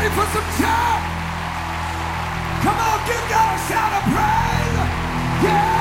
ready for some shout? Come on, give God a shout of praise. Yeah.